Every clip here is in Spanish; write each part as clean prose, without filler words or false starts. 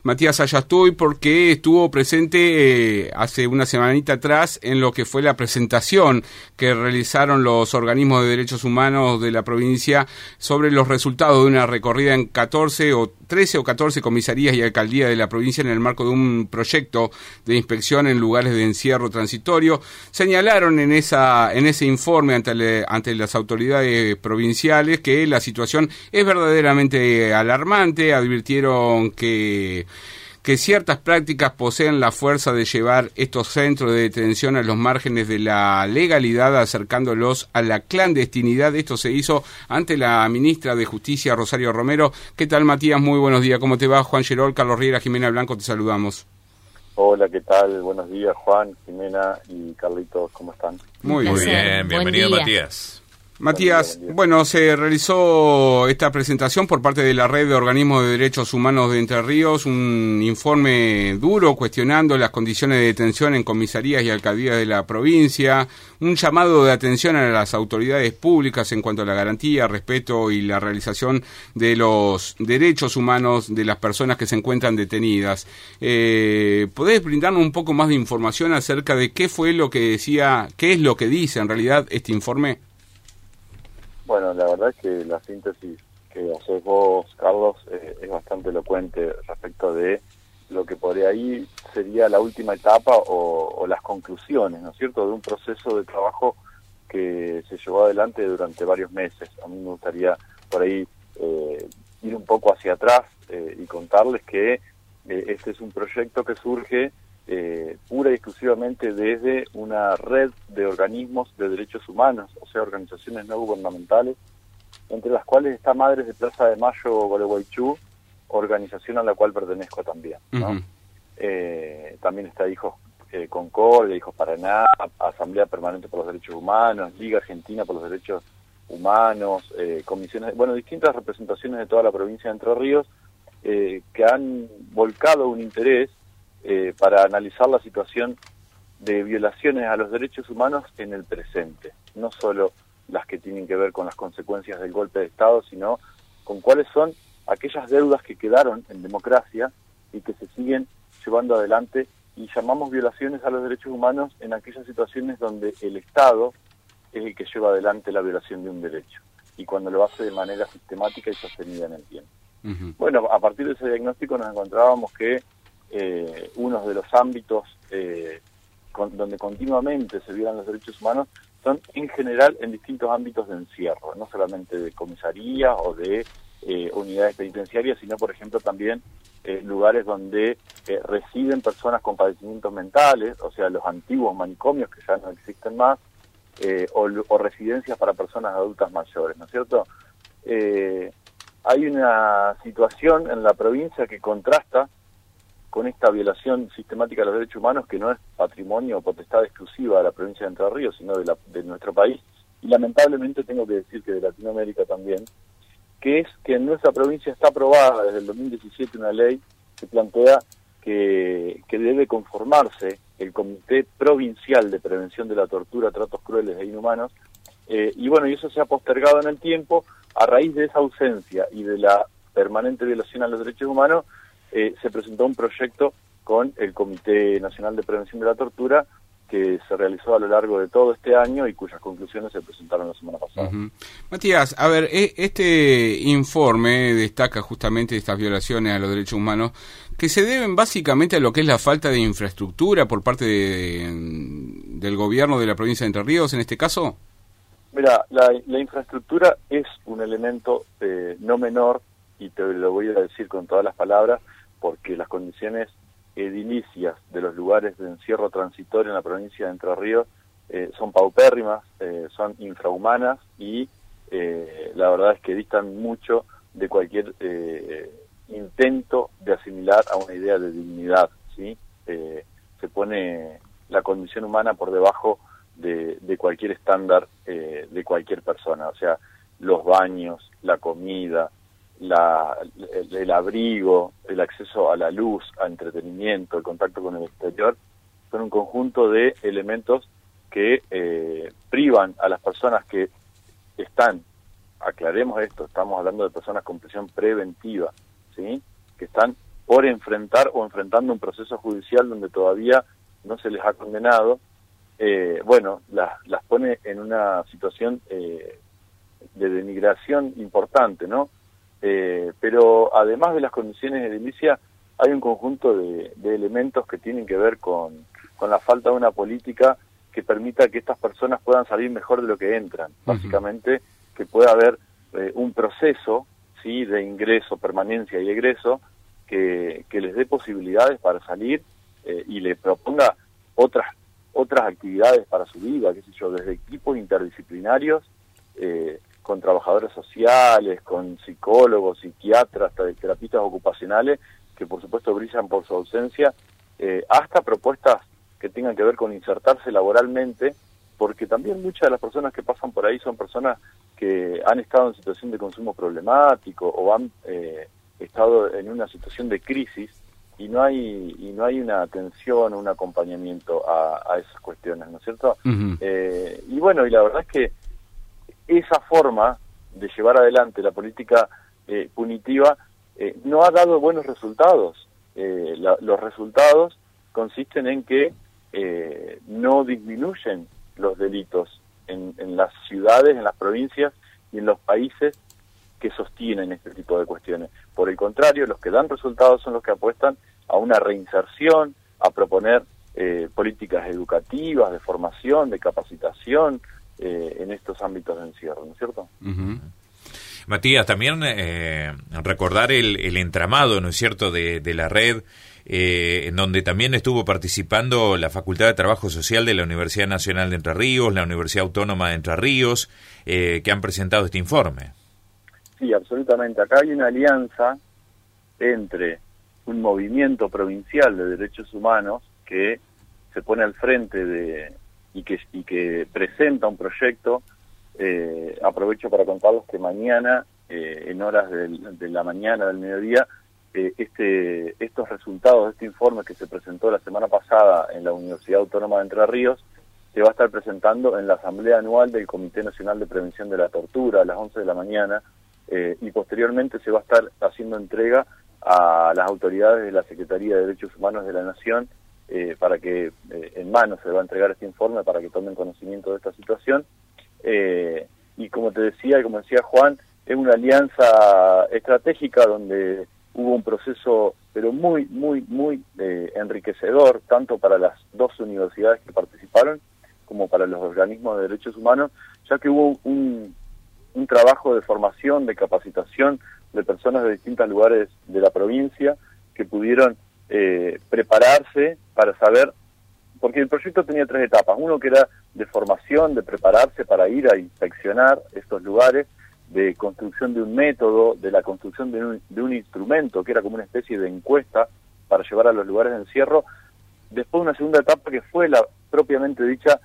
Matías Ayastuy, porque estuvo presente hace una semanita atrás en lo que fue la presentación que realizaron los organismos de derechos humanos de la provincia sobre los resultados de una recorrida en 13 o 14 comisarías y alcaldías de la provincia en el marco de un proyecto de inspección en lugares de encierro transitorio. Señalaron en ese informe ante las autoridades provinciales que la situación es verdaderamente alarmante. Advirtieron que ciertas prácticas poseen la fuerza de llevar estos centros de detención a los márgenes de la legalidad, acercándolos a la clandestinidad. Esto se hizo ante la ministra de Justicia, Rosario Romero. ¿Qué tal, Matías? Muy buenos días. ¿Cómo te va? Juan Gerol, Carlos Riera, Jimena Blanco, te saludamos. Hola, ¿qué tal? Buenos días, Juan, Jimena y Carlitos, ¿cómo están? Muy bien, bienvenido, Matías. Matías, bueno, se realizó esta presentación por parte de la Red de Organismos de Derechos Humanos de Entre Ríos, un informe duro cuestionando las condiciones de detención en comisarías y alcaldías de la provincia, un llamado de atención a las autoridades públicas en cuanto a la garantía, respeto y la realización de los derechos humanos de las personas que se encuentran detenidas. ¿Podés brindarnos un poco más de información acerca de qué fue lo que decía, qué es lo que dice en realidad este informe? Bueno, la verdad es que la síntesis que haces vos, Carlos, es bastante elocuente respecto de lo que por ahí sería la última etapa o las conclusiones, ¿no es cierto?, de un proceso de trabajo que se llevó adelante durante varios meses. A mí me gustaría por ahí ir un poco hacia atrás y contarles que este es un proyecto que surge pura y exclusivamente desde una red de organismos de derechos humanos, o sea, organizaciones no gubernamentales, entre las cuales está Madres de Plaza de Mayo Gualeguaychú, organización a la cual pertenezco también, ¿no? Uh-huh. También está Hijos Concordia, Hijos Paraná, Asamblea Permanente por los Derechos Humanos, Liga Argentina por los Derechos Humanos, comisiones, bueno, distintas representaciones de toda la provincia de Entre Ríos, que han volcado un interés para analizar la situación de violaciones a los derechos humanos en el presente, no solo las que tienen que ver con las consecuencias del golpe de Estado, sino con cuáles son aquellas deudas que quedaron en democracia y que se siguen llevando adelante, y llamamos violaciones a los derechos humanos en aquellas situaciones donde el Estado es el que lleva adelante la violación de un derecho, y cuando lo hace de manera sistemática y sostenida en el tiempo. Uh-huh. Bueno, a partir de ese diagnóstico nos encontrábamos que uno de los ámbitos donde continuamente se violan los derechos humanos son en general en distintos ámbitos de encierro, no solamente de comisaría o de unidades penitenciarias, sino por ejemplo también lugares donde residen personas con padecimientos mentales, o sea, los antiguos manicomios que ya no existen más, o residencias para personas adultas mayores, ¿no es cierto? Hay una situación en la provincia que contrasta con esta violación sistemática de los derechos humanos, que no es patrimonio o potestad exclusiva de la provincia de Entre Ríos, sino de nuestro país, y lamentablemente tengo que decir que de Latinoamérica también, que es que en nuestra provincia está aprobada desde el 2017 una ley que plantea que debe conformarse el Comité Provincial de Prevención de la Tortura, Tratos Crueles e Inhumanos, y bueno, y eso se ha postergado en el tiempo a raíz de esa ausencia y de la permanente violación a los derechos humanos. Se presentó un proyecto con el Comité Nacional de Prevención de la Tortura que se realizó a lo largo de todo este año y cuyas conclusiones se presentaron la semana pasada. Uh-huh. Matías, a ver, este informe destaca justamente estas violaciones a los derechos humanos que se deben básicamente a lo que es la falta de infraestructura por parte del gobierno de la provincia de Entre Ríos en este caso. Mira, la infraestructura es un elemento no menor, y te lo voy a decir con todas las palabras, porque las condiciones edilicias de los lugares de encierro transitorio en la provincia de Entre Ríos son paupérrimas, son infrahumanas y la verdad es que distan mucho de cualquier intento de asimilar a una idea de dignidad, ¿sí? Se pone la condición humana por debajo de cualquier estándar de cualquier persona, o sea, los baños, la comida, el abrigo, el acceso a la luz, a entretenimiento, el contacto con el exterior, son un conjunto de elementos que privan a las personas que están, aclaremos esto, estamos hablando de personas con prisión preventiva, ¿sí?, que están por enfrentar o enfrentando un proceso judicial donde todavía no se les ha condenado, las pone en una situación de denigración importante, ¿no? Pero además de las condiciones edilicias, hay un conjunto de elementos que tienen que ver con la falta de una política que permita que estas personas puedan salir mejor de lo que entran. Básicamente, que pueda haber un proceso, ¿sí?, de ingreso, permanencia y egreso que les dé posibilidades para salir y le proponga otras actividades para su vida, qué sé yo, desde equipos interdisciplinarios, con trabajadores sociales, con psicólogos, psiquiatras, terapistas ocupacionales, que por supuesto brillan por su ausencia, hasta propuestas que tengan que ver con insertarse laboralmente, porque también muchas de las personas que pasan por ahí son personas que han estado en situación de consumo problemático o han estado en una situación de crisis y no hay una atención o un acompañamiento a esas cuestiones, ¿no es cierto? Y la verdad es que esa forma de llevar adelante la política punitiva no ha dado buenos resultados. Los resultados consisten en que no disminuyen los delitos en las ciudades, en las provincias y en los países que sostienen este tipo de cuestiones. Por el contrario, los que dan resultados son los que apuestan a una reinserción, a proponer políticas educativas, de formación, de capacitación en estos ámbitos de encierro, ¿no es cierto? Matías, también recordar el entramado, ¿no es cierto?, de la red, en donde también estuvo participando la Facultad de Trabajo Social de la Universidad Nacional de Entre Ríos, la Universidad Autónoma de Entre Ríos, que han presentado este informe. Sí, absolutamente. Acá hay una alianza entre un movimiento provincial de derechos humanos que se pone al frente y que presenta un proyecto. Aprovecho para contarles que mañana, en horas de la mañana, del mediodía, estos resultados de este informe que se presentó la semana pasada en la Universidad Autónoma de Entre Ríos se va a estar presentando en la Asamblea Anual del Comité Nacional de Prevención de la Tortura a las 11 de la mañana, y posteriormente se va a estar haciendo entrega a las autoridades de la Secretaría de Derechos Humanos de la Nación, para que en mano se va a entregar este informe para que tomen conocimiento de esta situación. Y como te decía, y como decía Juan, es una alianza estratégica donde hubo un proceso pero muy enriquecedor, tanto para las dos universidades que participaron como para los organismos de derechos humanos, ya que hubo un trabajo de formación, de capacitación de personas de distintos lugares de la provincia que pudieron prepararse para saber, porque el proyecto tenía 3 etapas: uno que era de formación, de prepararse para ir a inspeccionar estos lugares, de construcción de un método, de la construcción de un instrumento que era como una especie de encuesta para llevar a los lugares de encierro. Después una segunda etapa que fue propiamente dicha,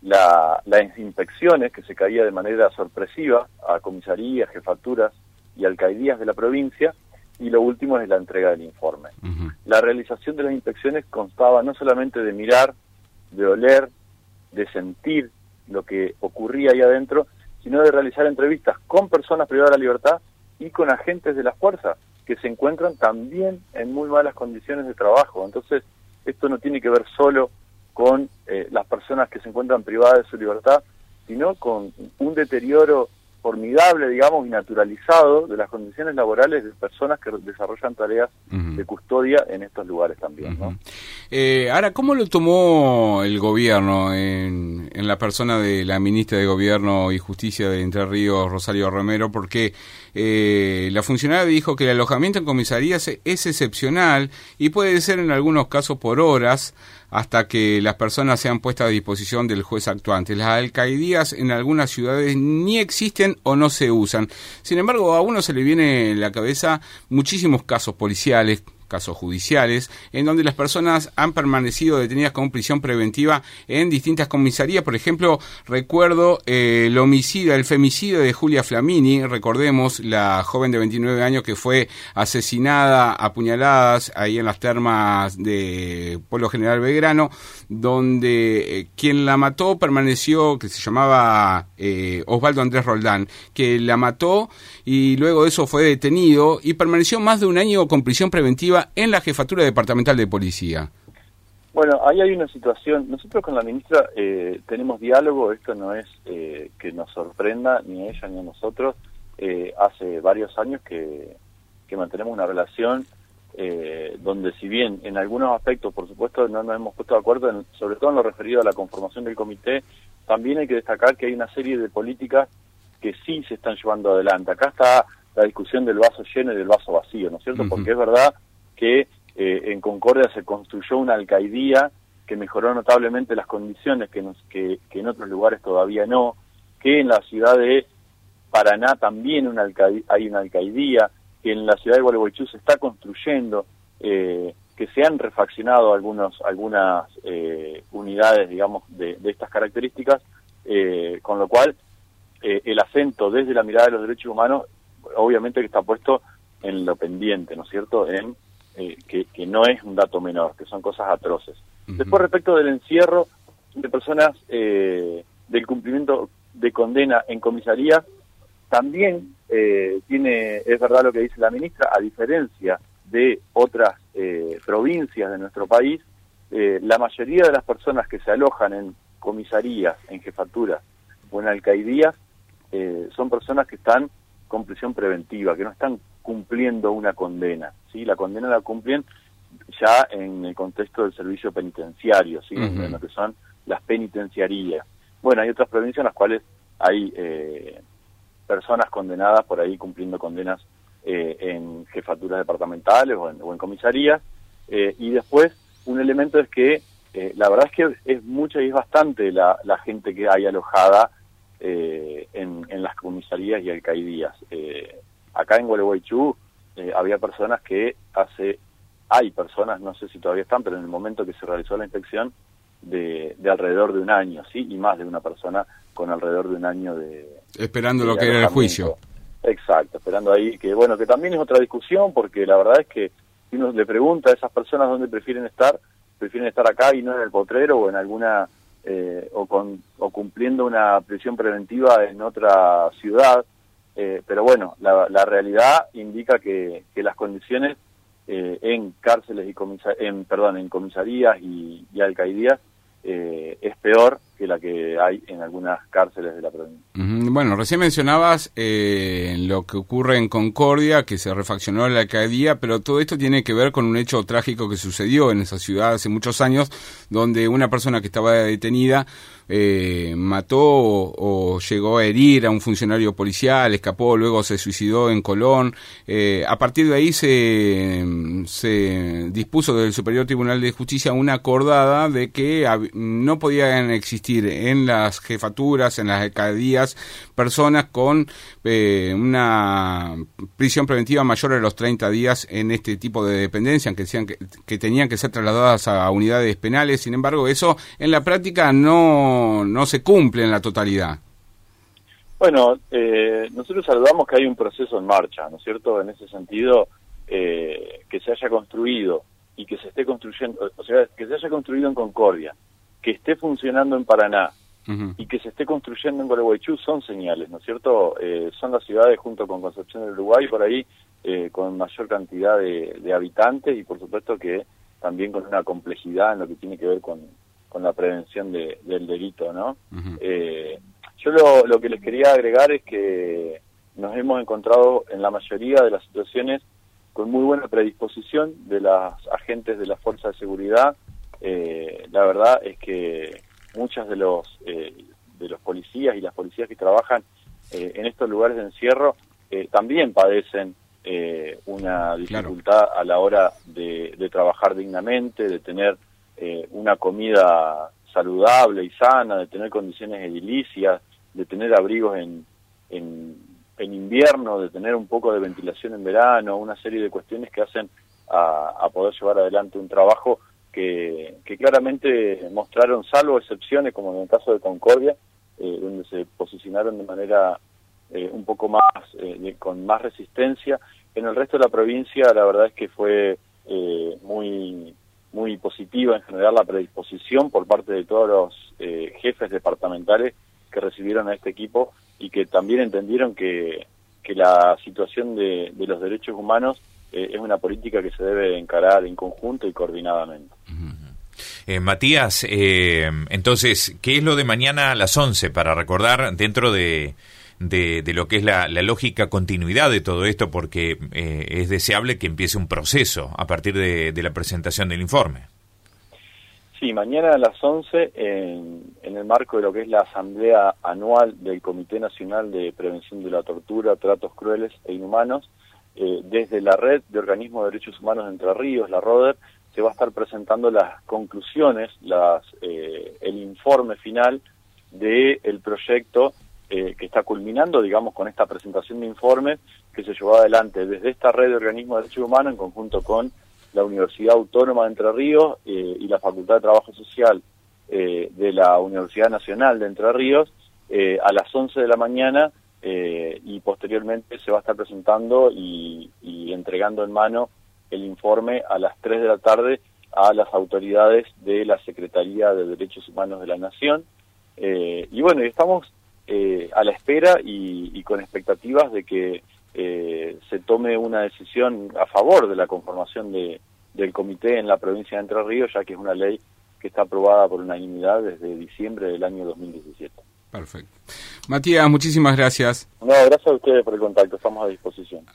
las inspecciones, que se caía de manera sorpresiva a comisarías, jefaturas y alcaldías de la provincia, y lo último es la entrega del informe. La realización de las inspecciones constaba no solamente de mirar, de oler, de sentir lo que ocurría ahí adentro, sino de realizar entrevistas con personas privadas de la libertad y con agentes de la fuerza, que se encuentran también en muy malas condiciones de trabajo. Entonces, esto no tiene que ver solo con las personas que se encuentran privadas de su libertad, sino con un deterioro formidable, digamos, y naturalizado de las condiciones laborales de personas que desarrollan tareas de custodia en estos lugares también, ¿no? Ahora, ¿cómo lo tomó el gobierno en la persona de la ministra de Gobierno y Justicia de Entre Ríos, Rosario Romero? Porque la funcionaria dijo que el alojamiento en comisarías es excepcional y puede ser en algunos casos por horas, hasta que las personas sean puestas a disposición del juez actuante. Las alcaldías en algunas ciudades ni existen o no se usan. Sin embargo, a uno se le viene en la cabeza muchísimos casos policiales, casos judiciales, en donde las personas han permanecido detenidas con prisión preventiva en distintas comisarías. Por ejemplo, recuerdo el femicidio de Julia Flamini, recordemos, la joven de 29 años que fue asesinada a puñaladas ahí en las termas de Pueblo General Belgrano, donde quien la mató permaneció, que se llamaba Osvaldo Andrés Roldán, que la mató y luego de eso fue detenido y permaneció más de un año con prisión preventiva Concordia en la Jefatura Departamental de Policía. Bueno, ahí hay una situación. Nosotros con la ministra tenemos diálogo. Esto no es que nos sorprenda ni a ella ni a nosotros. Hace varios años que mantenemos una relación donde, si bien en algunos aspectos, por supuesto, no nos hemos puesto de acuerdo, sobre todo en lo referido a la conformación del comité, también hay que destacar que hay una serie de políticas que sí se están llevando adelante. Acá está la discusión del vaso lleno y del vaso vacío, ¿no es cierto? Porque es verdad que en Concordia se construyó una alcaidía que mejoró notablemente las condiciones que en otros lugares todavía no, que en la ciudad de Paraná también hay una alcaidía, que en la ciudad de Gualeguaychú se está construyendo, que se han refaccionado algunas unidades, digamos, de estas características, con lo cual el acento desde la mirada de los derechos humanos obviamente que está puesto en lo pendiente, ¿no es cierto?, en que no es un dato menor, que son cosas atroces. Después, respecto del encierro de personas del cumplimiento de condena en comisaría, también es verdad lo que dice la ministra, a diferencia de otras provincias de nuestro país, la mayoría de las personas que se alojan en comisarías, en jefaturas o en alcaidías, son personas que están con prisión preventiva, que no están cumpliendo una condena, ¿sí? La condena la cumplen ya en el contexto del servicio penitenciario, ¿sí? En lo que son las penitenciarías. Bueno, hay otras provincias en las cuales hay personas condenadas por ahí cumpliendo condenas en jefaturas departamentales o en comisarías, y después un elemento es que la verdad es que es mucha y es bastante la gente que hay alojada en las comisarías y alcaidías. Acá en Gualeguaychú había personas hay personas, no sé si todavía están, pero en el momento que se realizó la inspección, de alrededor de un año, ¿sí? Y más de una persona con alrededor de un año esperando lo que era el juicio. Exacto, esperando ahí, que bueno, que también es otra discusión, porque la verdad es que si uno le pregunta a esas personas dónde prefieren estar acá y no en el Potrero o en alguna o cumpliendo una prisión preventiva en otra ciudad, pero bueno, la realidad indica que las condiciones en cárceles y en comisarías y alcaidías es peor que la que hay en algunas cárceles de la provincia. Bueno, recién mencionabas lo que ocurre en Concordia, que se refaccionó la alcaldía, pero todo esto tiene que ver con un hecho trágico que sucedió en esa ciudad hace muchos años, donde una persona que estaba detenida mató o llegó a herir a un funcionario policial, escapó, luego se suicidó en Colón. A partir de ahí se dispuso del Superior Tribunal de Justicia una acordada de que no podían existir en las jefaturas, en las alcaldías, personas con una prisión preventiva mayor a los 30 días en este tipo de dependencia, aunque decían que tenían que ser trasladadas a unidades penales. Sin embargo, eso en la práctica no se cumple en la totalidad. Bueno, nosotros saludamos que hay un proceso en marcha, ¿no es cierto? En ese sentido, que se haya construido y que se esté construyendo, o sea, que se haya construido en Concordia, que esté funcionando en Paraná y que se esté construyendo en Gualeguaychú son señales, ¿no es cierto? Son las ciudades, junto con Concepción del Uruguay, por ahí, con mayor cantidad de habitantes y por supuesto que también con una complejidad en lo que tiene que ver con la prevención del delito, ¿no? Yo lo que les quería agregar es que nos hemos encontrado en la mayoría de las situaciones con muy buena predisposición de las agentes de la Fuerza de Seguridad. La verdad es que muchas de los policías y las policías que trabajan en estos lugares de encierro también padecen una dificultad a la hora de trabajar dignamente, de tener una comida saludable y sana, de tener condiciones edilicias, de tener abrigos en invierno, de tener un poco de ventilación en verano, una serie de cuestiones que hacen a poder llevar adelante un trabajo que claramente mostraron, salvo excepciones como en el caso de Concordia, donde se posicionaron de manera un poco más, con más resistencia. En el resto de la provincia la verdad es que fue muy positiva en general la predisposición por parte de todos los jefes departamentales que recibieron a este equipo y que también entendieron que la situación de los derechos humanos es una política que se debe encarar en conjunto y coordinadamente. Matías, entonces, ¿qué es lo de mañana a las 11 para recordar dentro de lo que es la lógica continuidad de todo esto? Porque es deseable que empiece un proceso a partir de la presentación del informe. Sí, mañana a las 11, en el marco de lo que es la Asamblea Anual del Comité Nacional de Prevención de la Tortura, Tratos Crueles e Inhumanos, desde la Red de Organismos de Derechos Humanos de Entre Ríos, la RODER, se va a estar presentando las conclusiones, el informe final del proyecto que está culminando, digamos, con esta presentación de informes que se llevó adelante desde esta Red de Organismos de Derechos Humanos en conjunto con la Universidad Autónoma de Entre Ríos y la Facultad de Trabajo Social de la Universidad Nacional de Entre Ríos a las 11 de la mañana y posteriormente se va a estar presentando y entregando en mano el informe a las 3 de la tarde a las autoridades de la Secretaría de Derechos Humanos de la Nación. Y bueno, estamos a la espera y con expectativas de que se tome una decisión a favor de la conformación del comité en la provincia de Entre Ríos, ya que es una ley que está aprobada por unanimidad desde diciembre del año 2017. Perfecto. Matías, muchísimas gracias. No, gracias a ustedes por el contacto, estamos a disposición.